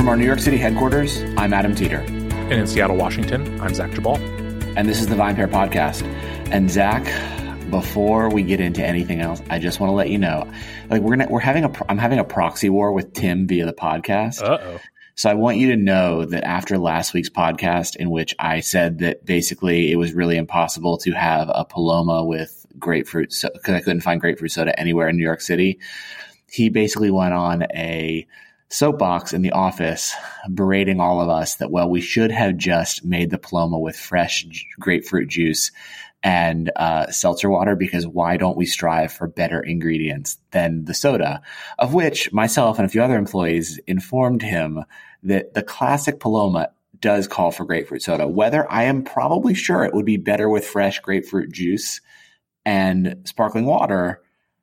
From our New York City headquarters, I'm Adam Teeter. And in Seattle, Washington, I'm Zach Jabal. And this is the VinePair Podcast. And Zach, before we get into anything else, I just want to let you know, like I'm having a proxy war with Tim via the podcast. Uh-oh. So I want you to know that after last week's podcast, in which I said that basically it was really impossible to have a Paloma with grapefruit because I couldn't find grapefruit soda anywhere in New York City, he basically went on a soapbox in the office berating all of us that, well, we should have just made the Paloma with fresh grapefruit juice and seltzer water, because why don't we strive for better ingredients than the soda? Of which myself and a few other employees informed him that the classic Paloma does call for grapefruit soda. Whether I am probably sure it would be better with fresh grapefruit juice and sparkling water,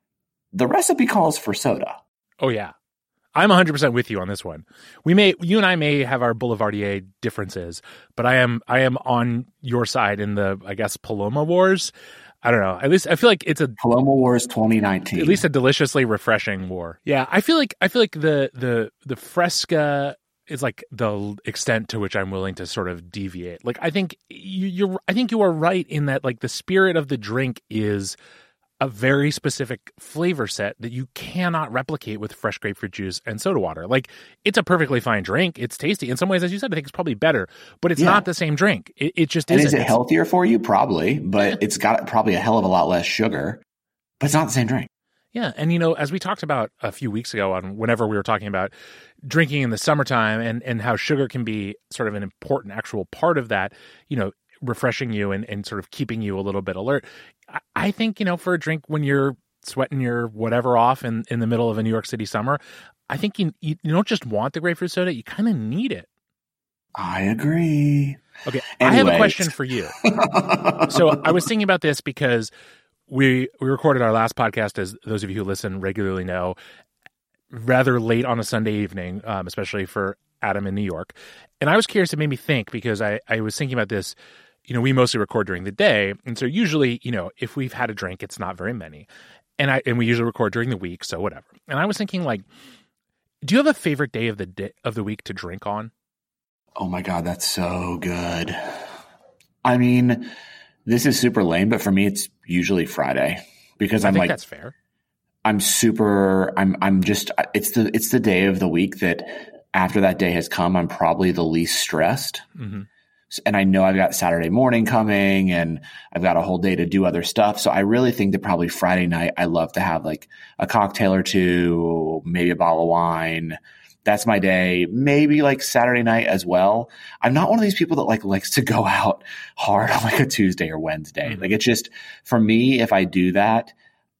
the recipe calls for soda. Oh, yeah. I'm 100% with you on this one. You and I may have our Boulevardier differences, but I am on your side in the, I guess, Paloma Wars. I don't know. At least I feel like it's a Paloma Wars 2019. At least a deliciously refreshing war. Yeah, I feel like the Fresca is like the extent to which I'm willing to sort of deviate. Like I think you are right in that, like, the spirit of the drink is a very specific flavor set that you cannot replicate with fresh grapefruit juice and soda water. Like, it's a perfectly fine drink. It's tasty. In some ways, as you said, I think it's probably better, but it's not the same drink. It just isn't. Is it healthier for you? Probably, but it's got probably a hell of a lot less sugar, but it's not the same drink. Yeah. And, as we talked about a few weeks ago on whenever we were talking about drinking in the summertime and how sugar can be sort of an important actual part of that, refreshing you and sort of keeping you a little bit alert. I think, for a drink when you're sweating your whatever off in the middle of a New York City summer, I think you don't just want the grapefruit soda, you kind of need it. I agree. Okay, anyways. I have a question for you. So I was thinking about this because we recorded our last podcast, as those of you who listen regularly know, rather late on a Sunday evening, especially for Adam in New York. And I was curious, it made me think, because I was thinking about this. We mostly record during the day. And so usually, if we've had a drink, it's not very many. And we usually record during the week, so whatever. And I was thinking, like, do you have a favorite day of the week to drink on? Oh my God, that's so good. I mean, this is super lame, but for me, it's usually Friday, because I think that's fair. It's the day of the week that after that day has come, I'm probably the least stressed. Mm-hmm. And I know I've got Saturday morning coming and I've got a whole day to do other stuff. So I really think that probably Friday night, I love to have like a cocktail or two, maybe a bottle of wine. That's my day. Maybe like Saturday night as well. I'm not one of these people that likes to go out hard on like a Tuesday or Wednesday. Mm-hmm. Like, it's just, for me, if I do that,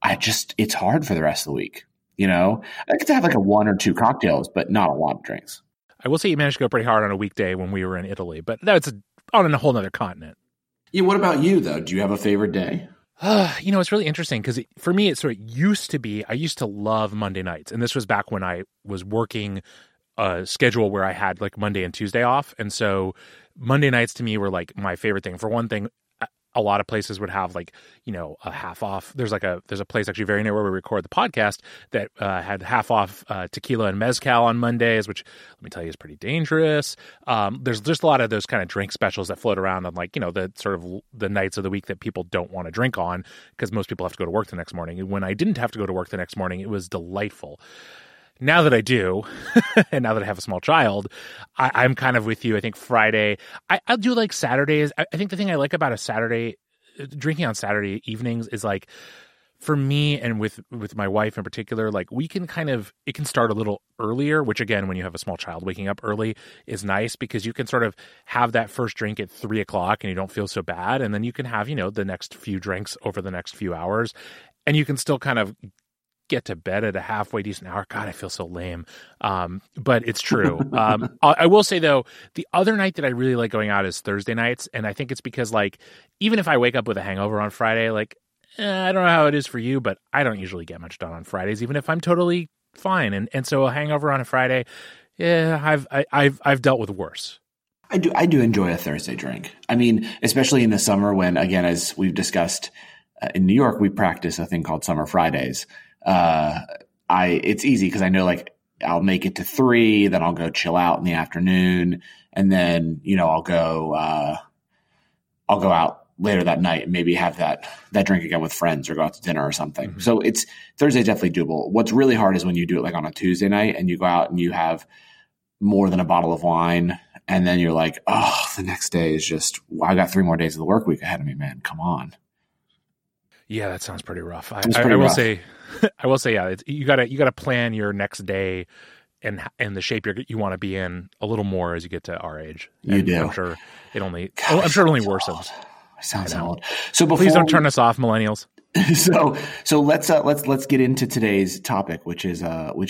it's hard for the rest of the week. I get to have like a one or two cocktails, but not a lot of drinks. I will say you managed to go pretty hard on a weekday when we were in Italy, but that's on a whole other continent. Yeah. What about you, though? Do you have a favorite day? It's really interesting because for me, it sort of used to be, I used to love Monday nights. And this was back when I was working a schedule where I had like Monday and Tuesday off. And so Monday nights to me were like my favorite thing. For one thing, a lot of places would have like, a half off. There's a place actually very near where we record the podcast that had half off tequila and mezcal on Mondays, which, let me tell you, is pretty dangerous. There's just a lot of those kind of drink specials that float around on, like, the sort of the nights of the week that people don't want to drink on because most people have to go to work the next morning. And when I didn't have to go to work the next morning, it was delightful. Now that I do, and now that I have a small child, I'm kind of with you. I think Friday, I'll do like Saturdays. I think the thing I like about a Saturday, drinking on Saturday evenings is like, for me and with my wife in particular, like it can start a little earlier, which again, when you have a small child, waking up early is nice because you can sort of have that first drink at 3:00 and you don't feel so bad. And then you can have, the next few drinks over the next few hours, and you can still kind of get to bed at a halfway decent hour. God, I feel so lame. But it's true. I will say though, the other night that I really like going out is Thursday nights. And I think it's because, like, even if I wake up with a hangover on Friday, like, I don't know how it is for you, but I don't usually get much done on Fridays, even if I'm totally fine. And so a hangover on a Friday, I've dealt with worse. I do enjoy a Thursday drink. I mean, especially in the summer when, again, as we've discussed, in New York, we practice a thing called Summer Fridays. It's easy because I know, like, I'll make it to 3, then I'll go chill out in the afternoon. And then, I'll go out later that night and maybe have that drink again with friends or go out to dinner or something. Mm-hmm. So Thursday's definitely doable. What's really hard is when you do it like on a Tuesday night and you go out and you have more than a bottle of wine. And then you're like, oh, the next day is just, I got 3 more days of the work week ahead of me, man. Come on. Yeah, that sounds pretty rough. I will say, yeah, you gotta plan your next day and the shape you want to be in a little more as you get to our age. You do. I'm sure it only worsens. Sounds old. So please don't turn us off, millennials. So let's get into today's topic, which is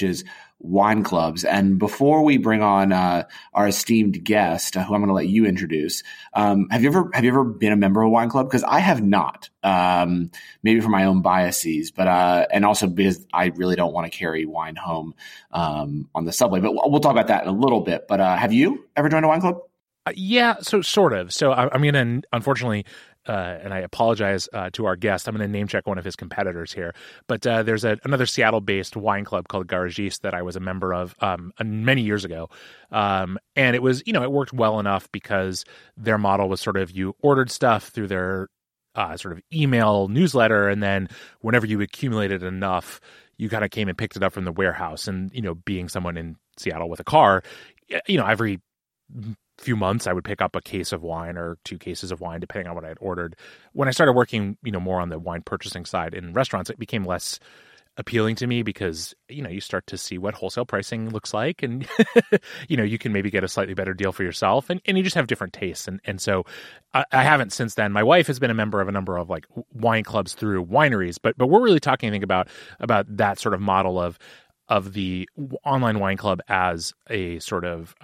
wine clubs. And before we bring on our esteemed guest, who I'm going to let you introduce, have you ever been a member of a wine club? Because I have not. Maybe for my own biases, but and also because I really don't want to carry wine home on the subway. But we'll talk about that in a little bit. But have you ever joined a wine club? Yeah, so sort of. So I'm going to, unfortunately, and I apologize to our guest, I'm going to name check one of his competitors here. But there's another Seattle-based wine club called Garagiste that I was a member of many years ago. And it was, it worked well enough because their model was sort of you ordered stuff through their sort of email newsletter, and then whenever you accumulated enough, you kind of came and picked it up from the warehouse. And, being someone in Seattle with a car, every few months I would pick up a case of wine or 2 cases of wine, depending on what I had ordered. When I started working, more on the wine purchasing side in restaurants, it became less appealing to me because, you start to see what wholesale pricing looks like, and, you can maybe get a slightly better deal for yourself, and you just have different tastes. And so I haven't since then. My wife has been a member of a number of like wine clubs through wineries, but we're really talking, I think, about that sort of model of the online wine club as a sort of,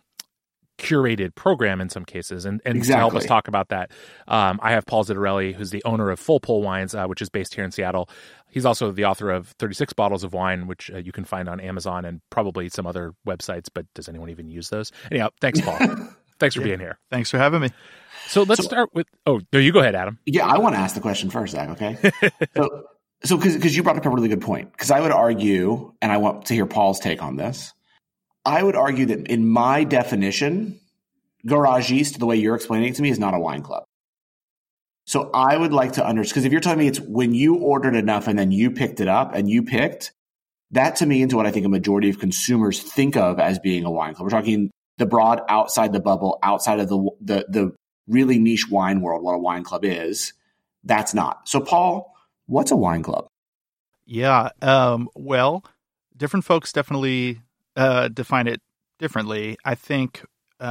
curated program in some cases. And exactly. To help us talk about that, I have Paul Zittarelli, who's the owner of Full Pull Wines, which is based here in Seattle. He's also the author of 36 Bottles of Wine, which you can find on Amazon and probably some other websites, but does anyone even use those? Anyhow, thanks, Paul. Thanks for being here. Thanks for having me. So let's start with, no, you go ahead, Adam. Yeah, I want to ask the question first, Zach, okay? So because you brought up a really good point, because I would argue, and I want to hear Paul's take on this, I would argue that in my definition, Garagiste, the way you're explaining it to me, is not a wine club. So I would like to understand, because if you're telling me it's when you ordered enough and then you picked it up and you picked, that to me into what I think a majority of consumers think of as being a wine club. We're talking the broad outside the bubble, outside of the really niche wine world, what a wine club is. That's not. So Paul, what's a wine club? Yeah. Well, different folks definitely define it differently. I think,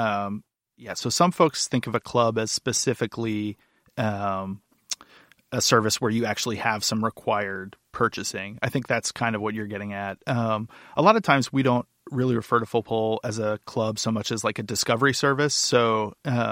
so some folks think of a club as specifically a service where you actually have some required purchasing. I think that's kind of what you're getting at. A lot of times we don't really refer to Full Pull as a club so much as like a discovery service. So,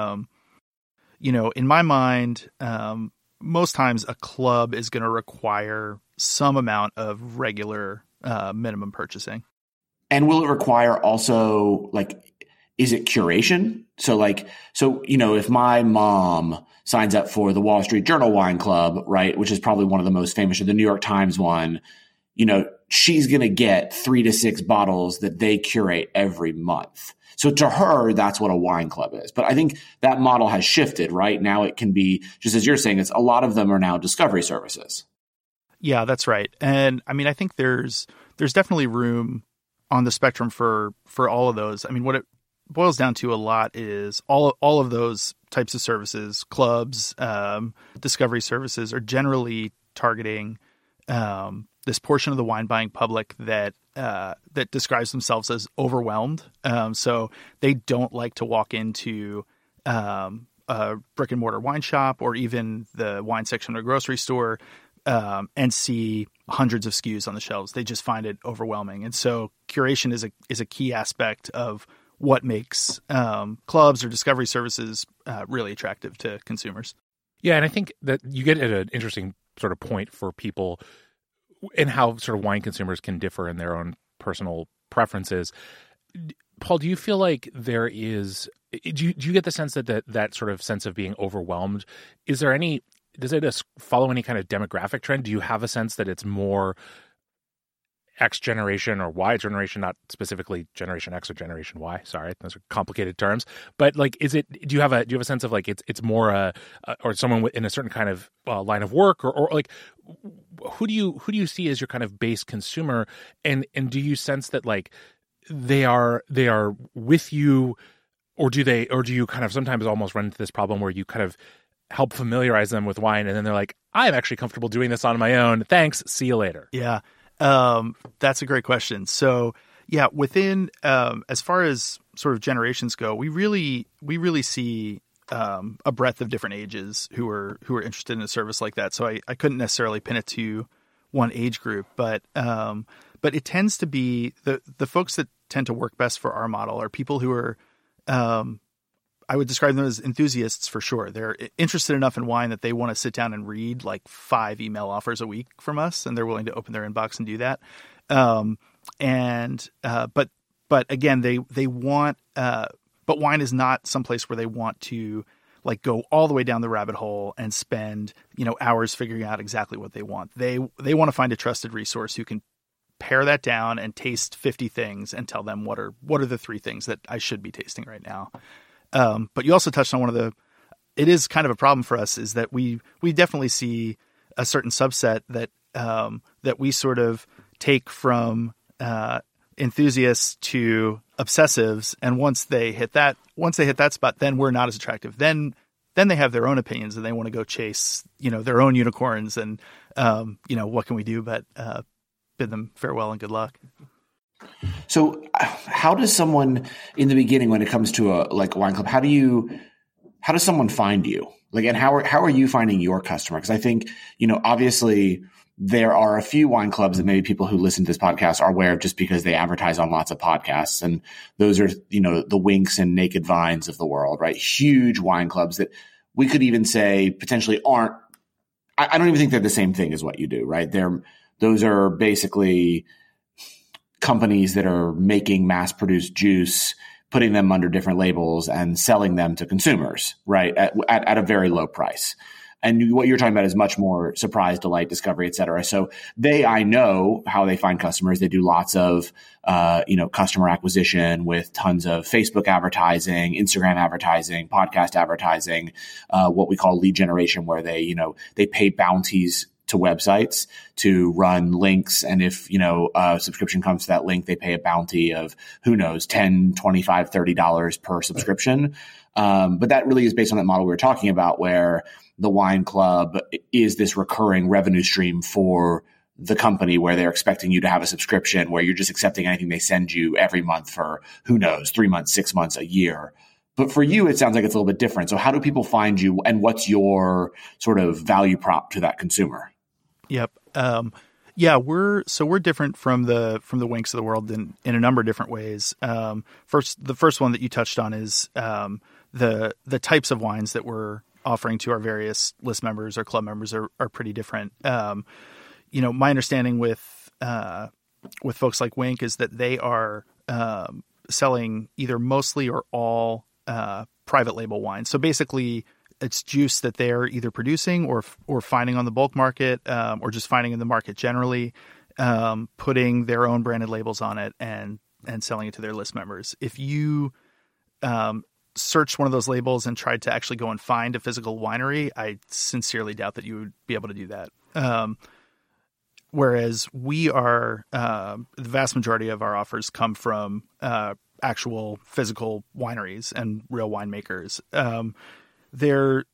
in my mind, most times a club is going to require some amount of regular minimum purchasing. And will it require also, is it curation? So if my mom signs up for the Wall Street Journal Wine Club, right, which is probably one of the most famous, or the New York Times one, she's going to get 3 to 6 bottles that they curate every month. So to her, that's what a wine club is. But I think that model has shifted, right? Now it can be, just as you're saying, a lot of them are now discovery services. Yeah, that's right. And I mean, I think there's definitely room on the spectrum for all of those. I mean, what it boils down to a lot is all of those types of services, clubs, discovery services, are generally targeting this portion of the wine buying public that describes themselves as overwhelmed. So they don't like to walk into a brick and mortar wine shop or even the wine section of a grocery store and see hundreds of SKUs on the shelves. They just find it overwhelming. And so curation is a key aspect of what makes clubs or discovery services really attractive to consumers. Yeah, and I think that you get at an interesting sort of point for people and how sort of wine consumers can differ in their own personal preferences. Paul, do you feel like there is – do you get the sense that sort of sense of being overwhelmed? Is there any – does it follow any kind of demographic trend? Do you have a sense that it's more X generation or Y generation, not specifically Generation X or Generation Y. Sorry, those are complicated terms. But like, do you have a sense of like it's more or someone in a certain kind of line of work or like who do you see as your kind of base consumer, and do you sense that like they are with you, or do you kind of sometimes almost run into this problem where you kind of help familiarize them with wine and then they're like, I'm actually comfortable doing this on my own. Thanks. See you later. Yeah. That's a great question. So yeah, within, as far as sort of generations go, we really see, a breadth of different ages who are interested in a service like that. So I couldn't necessarily pin it to one age group, but it tends to be the folks that tend to work best for our model are people who are, I would describe them as enthusiasts for sure. They're interested enough in wine that they want to sit down and read like 5 email offers a week from us, and they're willing to open their inbox and do that. But again, they want, but wine is not someplace where they want to like go all the way down the rabbit hole and spend, hours figuring out exactly what they want. They want to find a trusted resource who can pare that down and taste 50 things and tell them what are the 3 things that I should be tasting right now. But you also touched on it is kind of a problem for us, is that we definitely see a certain subset that we sort of take from, enthusiasts to obsessives. And once they hit that spot, then we're not as attractive. Then they have their own opinions and they want to go chase, their own unicorns and, what can we do but, bid them farewell and good luck. So how does someone in the beginning, when it comes to a wine club, how does someone find you? Like, and how are you finding your customer? Because I think, obviously there are a few wine clubs that maybe people who listen to this podcast are aware of just because they advertise on lots of podcasts. And those are, the Winks and Naked Vines of the world, right? Huge wine clubs that we could even say potentially aren't, I don't even think they're the same thing as what you do, right? Those are basically companies that are making mass-produced juice, putting them under different labels and selling them to consumers, right, at a very low price. And what you're talking about is much more surprise, delight, discovery, et cetera. So I know how they find customers. They do lots of, customer acquisition with tons of Facebook advertising, Instagram advertising, podcast advertising, what we call lead generation, where they pay bounties to websites to run links. And if, a subscription comes to that link, they pay a bounty of, who knows, $10, $25, $30 per subscription. But that really is based on that model we were talking about, where the wine club is this recurring revenue stream for the company, where they're expecting you to have a subscription where you're just accepting anything they send you every month for, who knows, 3 months, 6 months, a year. But for you, it sounds like it's a little bit different. So how do people find you, and what's your sort of value prop to that consumer? Yep. We're different from the Winks of the world in a number of different ways. The first one that you touched on is the types of wines that we're offering to our various list members or club members are pretty different. My understanding with folks like Wink is that they are selling either mostly or all private label wine. So basically, it's juice that they're either producing or finding on the bulk market, or just finding in the market generally, putting their own branded labels on it and selling it to their list members. If you searched one of those labels and tried to actually go and find a physical winery, I sincerely doubt that you would be able to do that. Whereas we are, the vast majority of our offers come from actual physical wineries and real winemakers. There's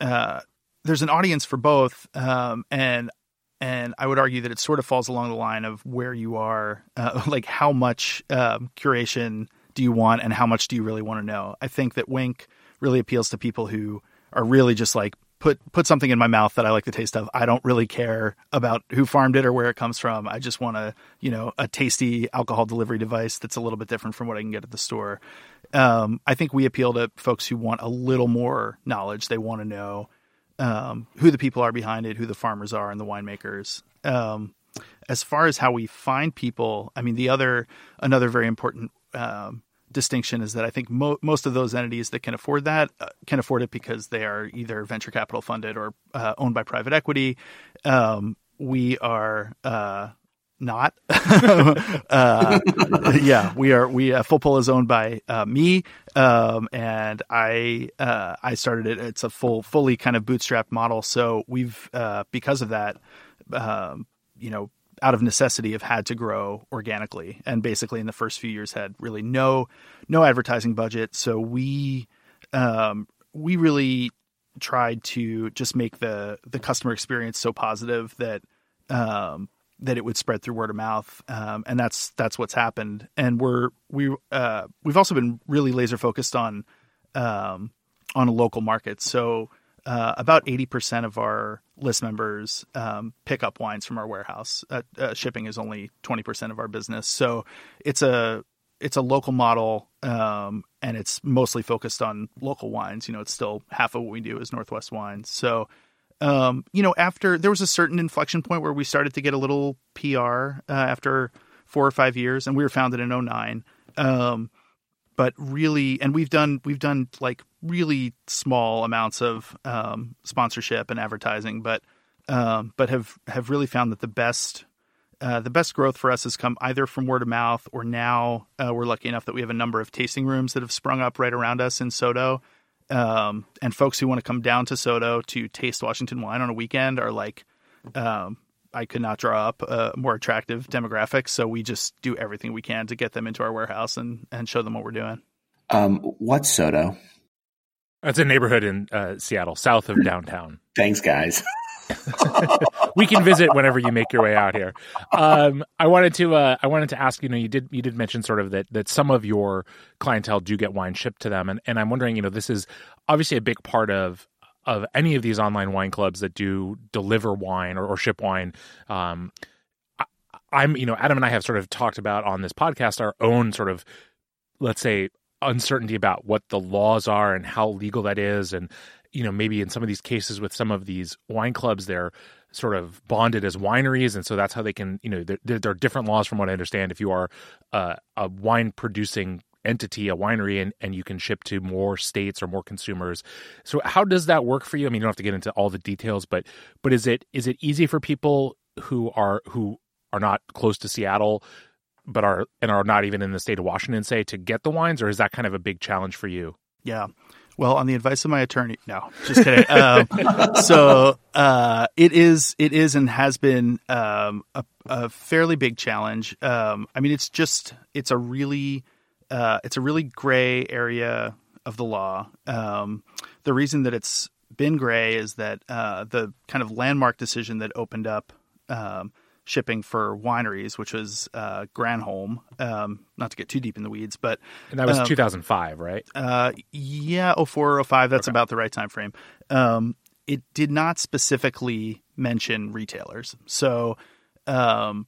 an audience for both, and I would argue that it sort of falls along the line of where you are, like how much curation do you want and how much do you really want to know. I think that Wink really appeals to people who are really just like, put something in my mouth that I like the taste of. I don't really care about who farmed it or where it comes from. I just want a tasty alcohol delivery device that's a little bit different from what I can get at the store. I think we appeal to folks who want a little more knowledge. They want to know who the people are behind it, who the farmers are and the winemakers. As far as how we find people, I mean, another very important distinction is that I think most of those entities that can afford that can afford it because they are either venture capital funded or owned by private equity. We are not. Full Pull is owned by me, and I started it. It's a fully kind of bootstrapped model. So we've because of that, out of necessity, have had to grow organically, and basically in the first few years had really no advertising budget. So we really tried to just make the customer experience so positive that it would spread through word of mouth, and that's what's happened. And we've also been really laser focused on a local market. So about 80% of our list members pick up wines from our warehouse. Shipping is only 20% of our business. So it's a local model, and it's mostly focused on local wines. It's still half of what we do is Northwest wines. So, after there was a certain inflection point where we started to get a little PR after 4 or 5 years, and we were founded in 2009. But really, and we've done like really small amounts of sponsorship and advertising, but have really found that the best growth for us has come either from word of mouth, or now we're lucky enough that we have a number of tasting rooms that have sprung up right around us in SoDo. And folks who want to come down to SoDo to taste Washington wine on a weekend are like, I could not draw up a more attractive demographic. So we just do everything we can to get them into our warehouse and show them what we're doing. What's SoDo? It's a neighborhood in Seattle, south of downtown. Thanks, guys. We can visit whenever you make your way out here. I wanted to ask, you did mention sort of that some of your clientele do get wine shipped to them. And I'm wondering, this is obviously a big part of any of these online wine clubs that do deliver wine or ship wine. Adam and I have sort of talked about on this podcast our own sort of, let's say, uncertainty about what the laws are and how legal that is. And, maybe in some of these cases with some of these wine clubs, they're sort of bonded as wineries. And so that's how they can, there are different laws from what I understand. If you are a wine producing entity, a winery, and you can ship to more states or more consumers. So how does that work for you? I mean, you don't have to get into all the details, but is it easy for people who are not close to Seattle, but are not even in the state of Washington, say, to get the wines, or is that kind of a big challenge for you? Yeah. Well, on the advice of my attorney, no, just kidding. It is and has been a fairly big challenge. It's a really gray area of the law. The reason that it's been gray is that the kind of landmark decision that opened up shipping for wineries, which was Granholm, not to get too deep in the weeds, but... And that was 2005, right? 04 or 05, that's about the right time frame. It did not specifically mention retailers. So the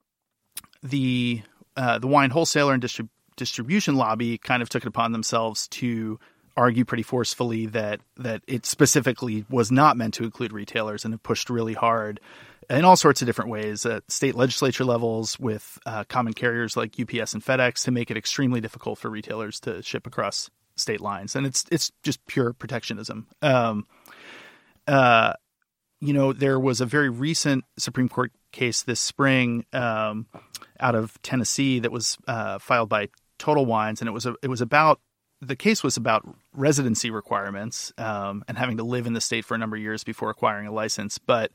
wine wholesaler and distribution lobby kind of took it upon themselves to argue pretty forcefully that it specifically was not meant to include retailers, and have pushed really hard in all sorts of different ways at state legislature levels with common carriers like UPS and FedEx to make it extremely difficult for retailers to ship across state lines. And it's just pure protectionism. There was a very recent Supreme Court case this spring out of Tennessee that was filed by Total Wines, and the case was about residency requirements and having to live in the state for a number of years before acquiring a license. But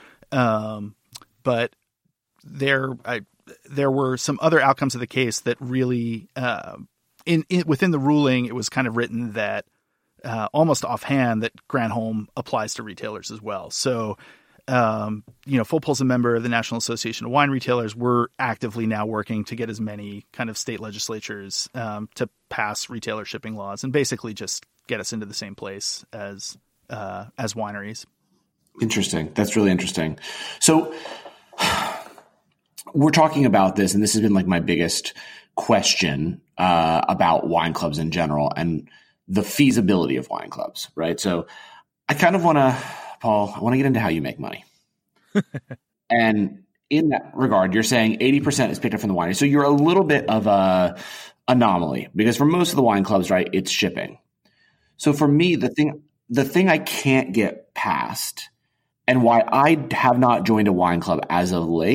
there were some other outcomes of the case that really, within the ruling, it was kind of written that almost offhand that Granholm applies to retailers as well. So, Full Pull's a member of the National Association of Wine Retailers. We're actively now working to get as many kind of state legislatures to pass retailer shipping laws and basically just get us into the same place as wineries. Interesting. That's really interesting. So we're talking about this, and this has been like my biggest question about wine clubs in general and the feasibility of wine clubs, right? So I kind of want to, Paul, I want to get into how you make money. And in that regard, you're saying 80% is picked up from the winery. So you're a little bit of a anomaly because for most of the wine clubs, right, it's shipping. So for me, the thing I can't get past and why I have not joined a wine club as of late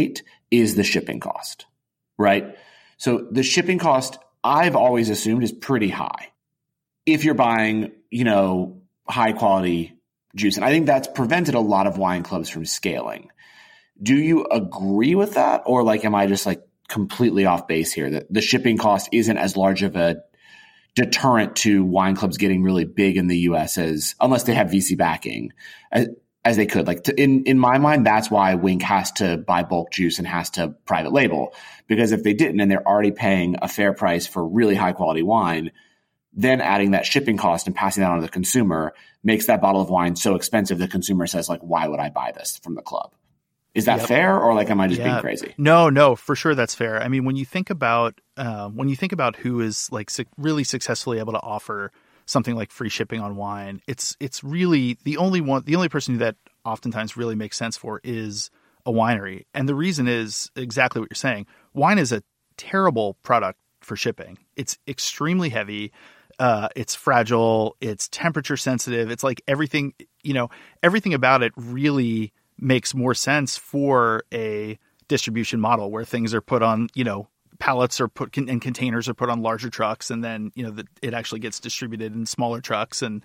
is the shipping cost, right? So the shipping cost, I've always assumed, is pretty high if you're buying, high quality juice. And I think that's prevented a lot of wine clubs from scaling. Do you agree with that? Or am I just completely off base here, that the shipping cost isn't as large of a deterrent to wine clubs getting really big in the US unless they have VC backing as they could? In my mind, that's why Winc has to buy bulk juice and has to private label, because if they didn't and they're already paying a fair price for really high quality wine, then adding that shipping cost and passing that on to the consumer makes that bottle of wine so expensive the consumer says, why would I buy this from the club? Is that fair, or am I just being crazy? No, for sure that's fair. I mean, when you think about who is really successfully able to offer something like free shipping on wine, it's really the only person that oftentimes really makes sense for is a winery. And the reason is exactly what you're saying. Wine is a terrible product for shipping. It's extremely heavy. It's fragile. It's temperature sensitive. It's everything about it really makes more sense for a distribution model where things are put on, pallets are put in containers are put on larger trucks, and then, it actually gets distributed in smaller trucks. And,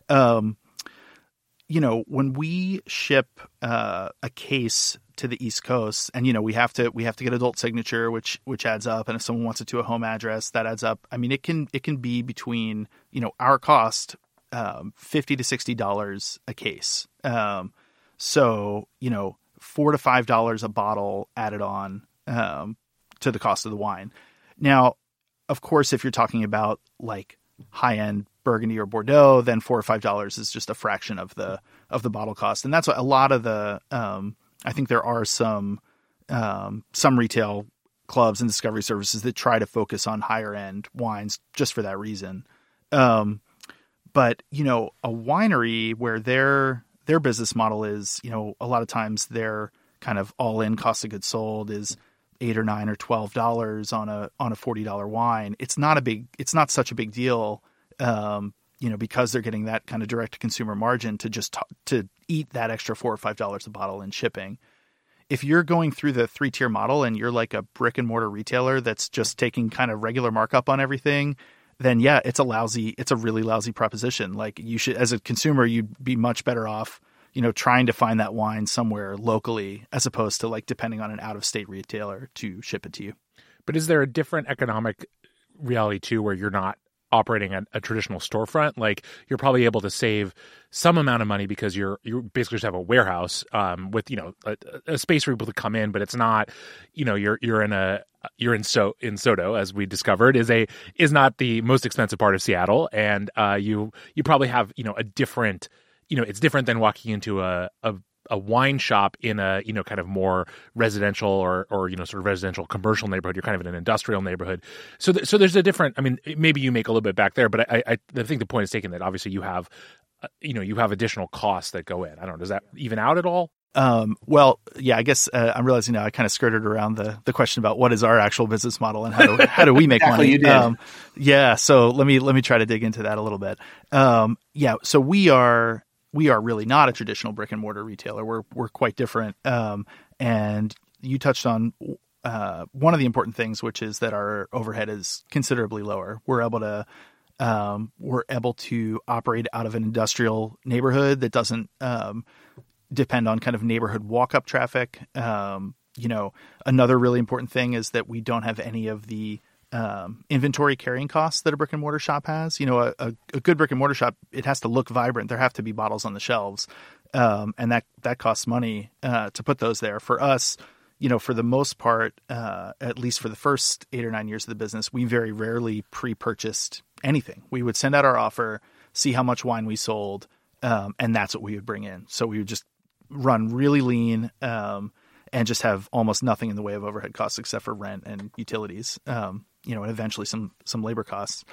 when we ship a case to the East Coast, and, we have to get adult signature, which adds up. And if someone wants it to a home address, that adds up. I mean, it can be between, our cost, $50 to $60 a case. So, $4 to $5 a bottle added on to the cost of the wine. Now, of course, if you're talking about high-end Burgundy or Bordeaux, then $4 or $5 is just a fraction of the bottle cost. And that's what a lot of the I think there are some retail clubs and discovery services that try to focus on higher end wines just for that reason. But a winery where their business model is, a lot of times their kind of all-in cost of goods sold is $8 or $9 or $12 on a $40 wine. It's not such a big deal, because they're getting that kind of direct to consumer margin to eat that extra $4 or $5 a bottle in shipping. If you're going through the 3-tier model and you're a brick and mortar retailer that's just taking kind of regular markup on everything, then it's a really lousy proposition. You should, as a consumer, you'd be much better off, trying to find that wine somewhere locally as opposed to depending on an out of state retailer to ship it to you. But is there a different economic reality too, where you're not operating a traditional storefront? You're probably able to save some amount of money because you basically just have a warehouse with a space for people to come in, but it's not you're in SoDo, as we discovered, is not the most expensive part of Seattle, and you probably have a different it's different than walking into a wine shop in a kind of more residential or sort of residential commercial neighborhood. You're kind of in an industrial neighborhood, so there's a different. I mean, maybe you make a little bit back there, but I think the point is taken that obviously you have additional costs that go in. I don't know. Does that even out at all? Well, yeah, I guess I'm realizing now I kind of skirted around the question about what is our actual business model and how do we make money? You did. Yeah. So let me try to dig into that a little bit. So we are really not a traditional brick and mortar retailer. We're quite different. And you touched on one of the important things, which is that our overhead is considerably lower. We're able to operate out of an industrial neighborhood that doesn't depend on kind of neighborhood walk-up traffic. Another really important thing is that we don't have any of the inventory carrying costs that a brick and mortar shop has. A good brick and mortar shop, it has to look vibrant. There have to be bottles on the shelves. And that costs money to put those there. For us, for the most part, at least for the first 8 or 9 years of the business, we very rarely pre-purchased anything. We would send out our offer, see how much wine we sold, and that's what we would bring in. So we would just run really lean and just have almost nothing in the way of overhead costs except for rent and utilities, and eventually some labor costs.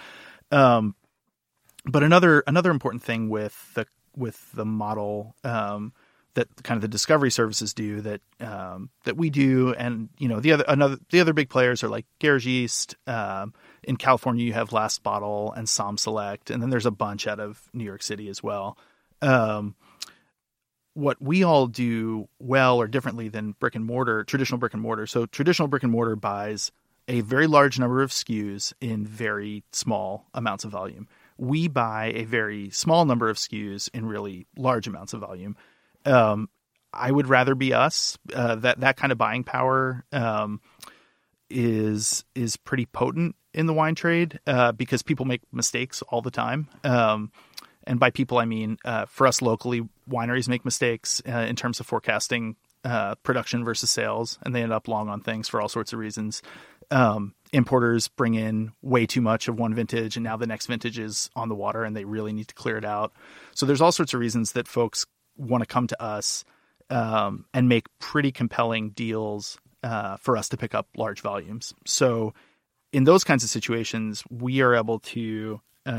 But another important thing with the model that kind of the discovery services do that we do, and the other big players are like Garage East. In California, you have Last Bottle and Som Select, and then there's a bunch out of New York City as well. what we all do well or differently than traditional brick and mortar. So traditional brick and mortar buys a very large number of SKUs in very small amounts of volume. We buy a very small number of SKUs in really large amounts of volume. I would rather be us. That kind of buying power is pretty potent in the wine trade because people make mistakes all the time. And by people, I mean, for us locally, wineries make mistakes in terms of forecasting production versus sales, and they end up long on things for all sorts of reasons. Importers bring in way too much of one vintage, and now the next vintage is on the water, and they really need to clear it out. So there's all sorts of reasons that folks want to come to us and make pretty compelling deals for us to pick up large volumes. So in those kinds of situations, we are able to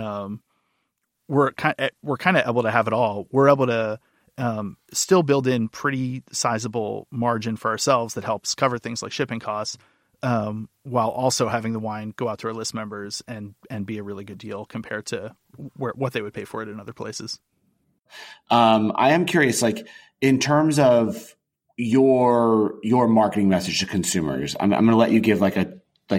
we're kind of able to have it all. We're able to still build in pretty sizable margin for ourselves that helps cover things like shipping costs, while also having the wine go out to our list members and be a really good deal compared to what they would pay for it in other places. I am curious, like in terms of your marketing message to consumers, I'm going to let you give like a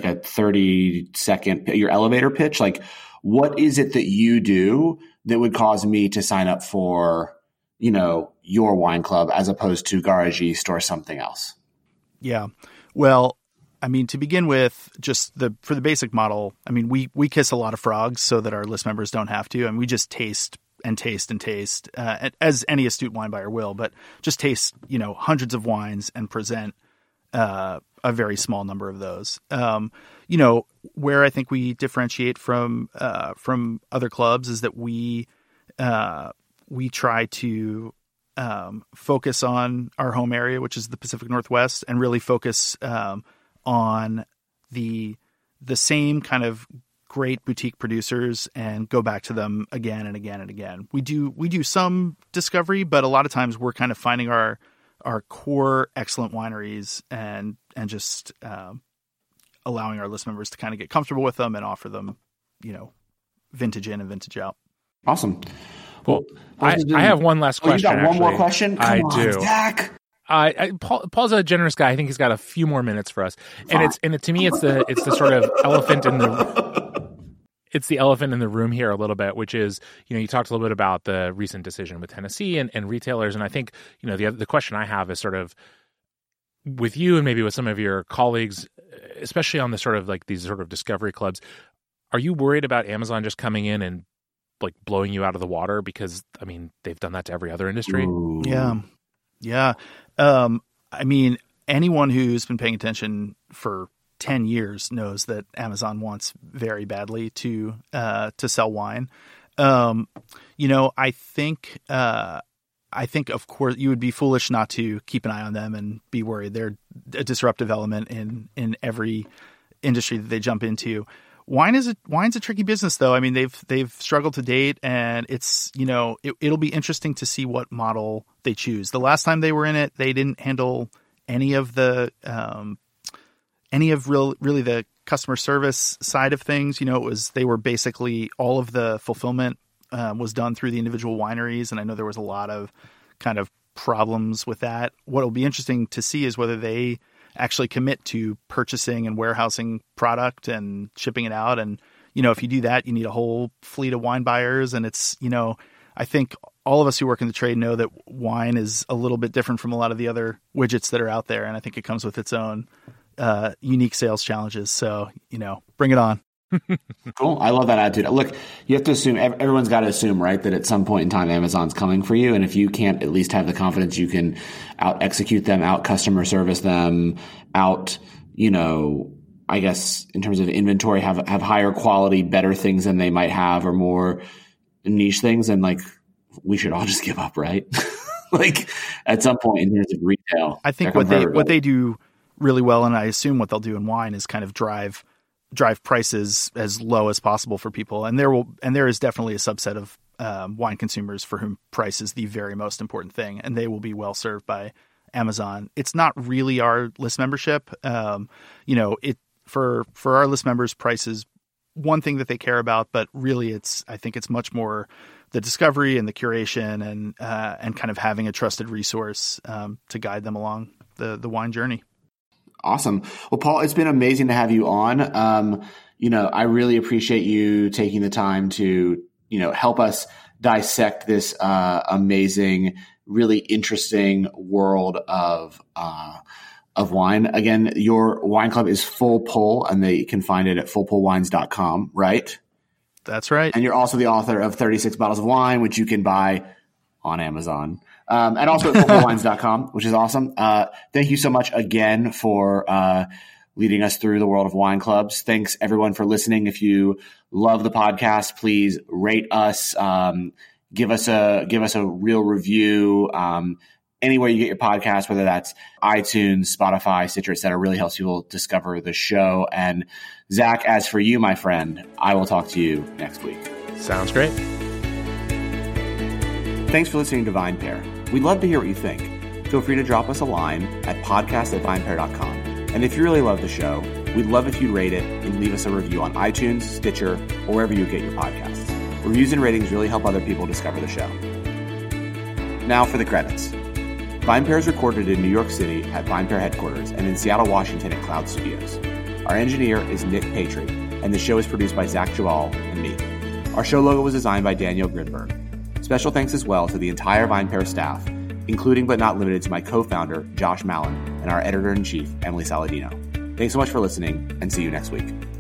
30-second, your elevator pitch. Like, what is it that you do that would cause me to sign up for, your wine club as opposed to Garage East or something else? Yeah. Well, I mean, to begin with, for the basic model, I mean, we kiss a lot of frogs so that our list members don't have to. And we just taste and taste and taste, as any astute wine buyer will, but just taste, hundreds of wines and present a very small number of those. Where I think we differentiate from other clubs is that we try to focus on our home area, which is the Pacific Northwest, and really focus on the same kind of great boutique producers and go back to them again and again and again. We do some discovery, but a lot of times we're kind of finding our core excellent wineries and just allowing our list members to kind of get comfortable with them and offer them, vintage in and vintage out. Awesome. Well, I have one last question. You got one more question? Come on, do. Zach. Paul's a generous guy. I think he's got a few more minutes for us. And to me, it's the sort of elephant in the room here a little bit, which is, you talked a little bit about the recent decision with Tennessee and retailers. And I think, the question I have is sort of with you and maybe with some of your colleagues, especially on the sort of like these sort of discovery clubs, are you worried about Amazon just coming in and like blowing you out of the water? Because, I mean, they've done that to every other industry. Ooh. Yeah. I mean, anyone who's been paying attention for 10 years knows that Amazon wants very badly to sell wine. I think of course you would be foolish not to keep an eye on them and be worried. They're a disruptive element in every industry that they jump into. Wine's a tricky business though. I mean, they've struggled to date, and it's, it'll be interesting to see what model they choose. The last time they were in it, they didn't handle any of the really the customer service side of things. They were basically all of the fulfillment was done through the individual wineries. And I know there was a lot of kind of problems with that. What'll be interesting to see is whether they actually commit to purchasing and warehousing product and shipping it out. And, if you do that, you need a whole fleet of wine buyers. And it's, I think all of us who work in the trade know that wine is a little bit different from a lot of the other widgets that are out there. And I think it comes with its own unique sales challenges. So, bring it on. Cool. I love that attitude. Look, you have to assume, everyone's got to assume, right, that at some point in time, Amazon's coming for you. And if you can't at least have the confidence you can out execute them, out customer service them, out, I guess in terms of inventory, have higher quality, better things than they might have, or more niche things, and like, we should all just give up, right? Like at some point in terms of retail. I think what they do really well, and I assume what they'll do in wine, is kind of drive prices as low as possible for people. And there is definitely a subset of wine consumers for whom price is the very most important thing, and they will be well served by Amazon. It's not really our list membership. For our list members, price is one thing that they care about, but really I think it's much more the discovery and the curation and kind of having a trusted resource to guide them along the wine journey. Awesome. Well, Paul, it's been amazing to have you on. I really appreciate you taking the time to, help us dissect this amazing, really interesting world of wine. Again, your wine club is Full Pull, and they can find it at fullpullwines.com, right? That's right. And you're also the author of 36 Bottles of Wine, which you can buy on Amazon. And also at fullpullwines.com, which is awesome. Thank you so much again for leading us through the world of wine clubs. Thanks everyone for listening. If you love the podcast, please rate us, give us a real review. Anywhere you get your podcast, whether that's iTunes, Spotify, Stitcher, et cetera, really helps people discover the show. And Zach, as for you, my friend, I will talk to you next week. Sounds great. Thanks for listening to VinePair. We'd love to hear what you think. Feel free to drop us a line at podcast@vinepair.com. And if you really love the show, we'd love if you'd rate it and leave us a review on iTunes, Stitcher, or wherever you get your podcasts. Reviews and ratings really help other people discover the show. Now for the credits. VinePair is recorded in New York City at VinePair headquarters and in Seattle, Washington at Cloud Studios. Our engineer is Nick Patry, and the show is produced by Zach Jawal and me. Our show logo was designed by Daniel Gridberg. Special thanks as well to the entire VinePair staff, including but not limited to my co-founder, Josh Mallon, and our editor-in-chief, Emily Saladino. Thanks so much for listening, and see you next week.